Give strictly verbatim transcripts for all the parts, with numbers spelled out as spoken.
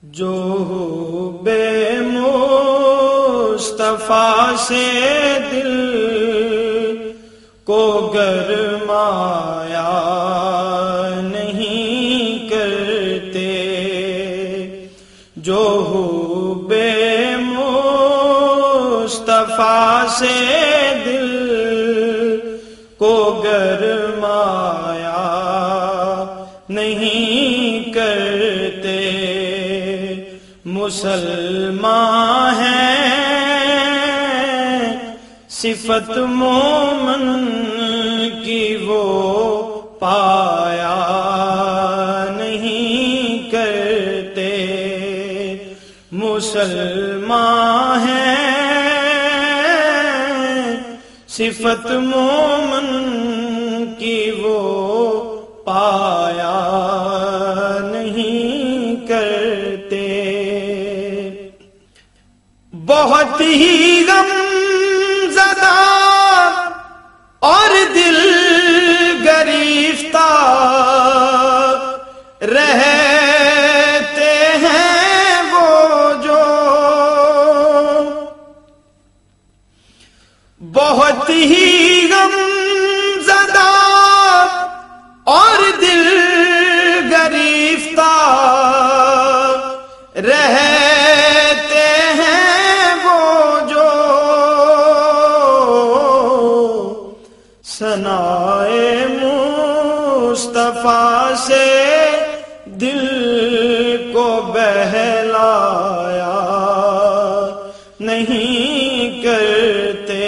جو بے مصطفیٰ سے دل کو گرمایا نہیں کرتے، جو بے مصطفیٰ سے دل کو گرمایا نہیں کرتے، مسلمان ہیں صفت مومن کی وہ پایا نہیں کرتے، مسلمان ہیں صفت مومن کی وہ پایا نہیں کرتے، بہت ہی غم زدہ اور دل گریفتہ رہتے ہیں وہ جو، بہت ہی غم زدہ اور دل گریفتہ رہتے ہیں وہ جو، ثنائے مصطفیٰ سے دل کو بہلایا نہیں کرتے،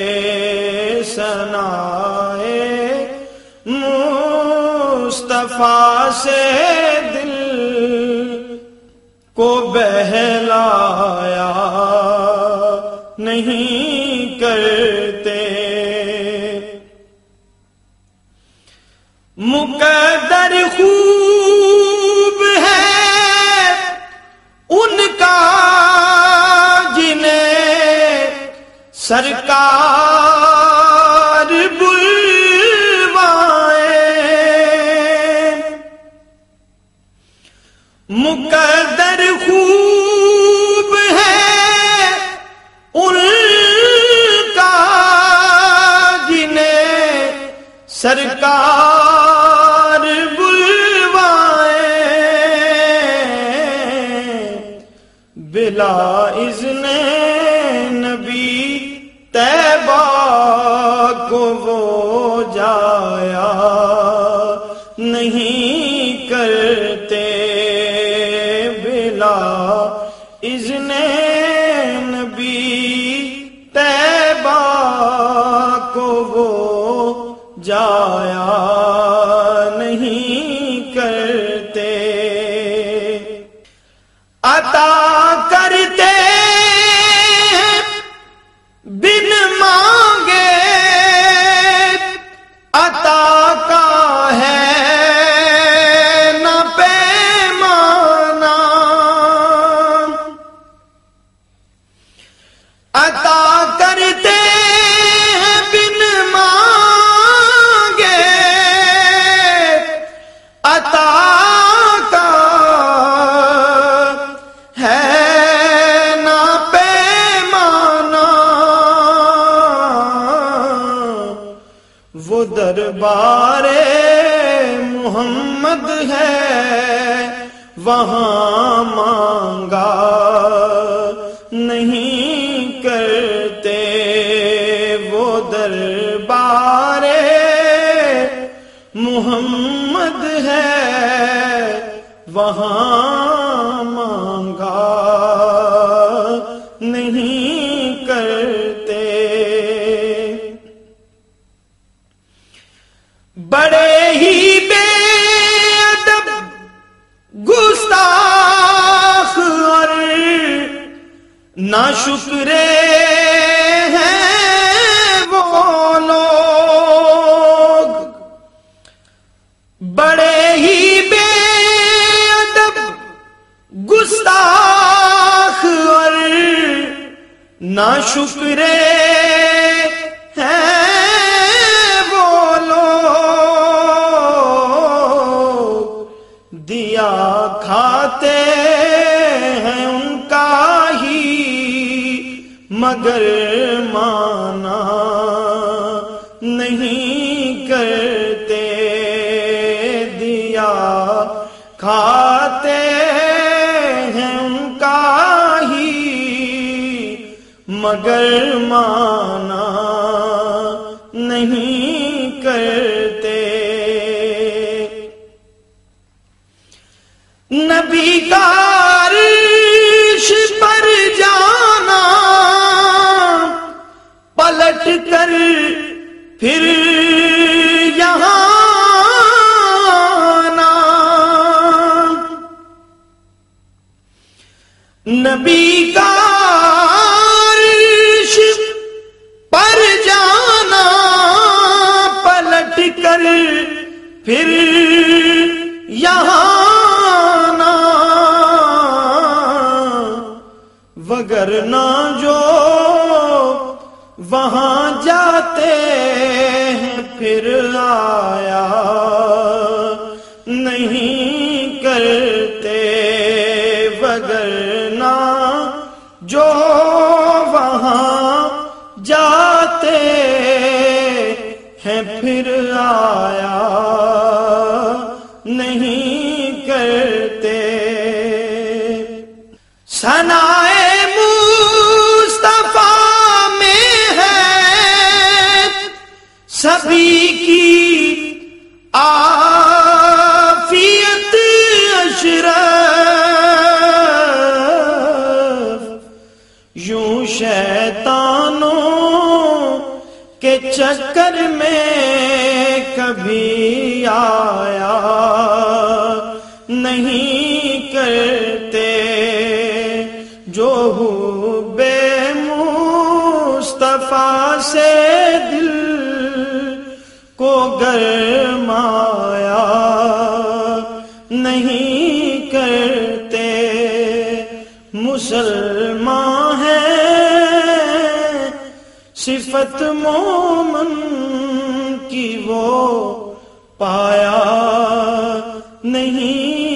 ثنائے مصطفیٰ سے دل کو بہلایا نہیں کرتے، مقدر خوب ہے ان کا جنہیں سرکار بلوائے، مقدر خوب ہے ان کا جنہیں سرکار بلوائے، بلا اذن نبی طیبہ کو وہ جایا نہیں کرتے، بلا اذن نبی طیبہ کو وہ جایا نہیں کرتے، عطا کرتے بن مانگے عطا کا ہے نہ پیمانہ، عطا کرتے بن مانگے عطا کا ہے نہ پیمانہ، وہ دربار محمد ہے وہاں مانگا نہیں کرتے، وہ دربار محمد ہے وہاں مانگا نہیں کرتے، بڑے ہی بے ادب گستاخ اور ناشکرے ہیں وہ لوگ، بڑے ہی بے ادب گستاخ اور ناشکرے ہیں وہ لوگ، دیا کھاتے مگر مانا نہیں کرتے، دیا کھاتے ہیں ان کا ہی مگر مانا نہیں کرتے۔ نبی کا عرش پر جانا، پلٹ کر پھر یہاں آنا، نبی کا عرش پر جانا، پلٹ کر پھر یہاں آنا، وگرنہ جو وہاں جاتے ہیں پھر آیا نہیں کرتے، وگرنہ جو وہاں جاتے ہیں پھر آیا نہیں کرتے۔ ثنائے مصطفیٰ میں ہے سبھی کی عافیت اشرف، یوں شیطانوں کے چکر میں کبھی آیا نہیں کرتے، جو حب مصطفیٰ سے دل کو گرمایا نہیں کرتے۔ مسلمان ہیں صفت مومن کی وہ پایا نہیں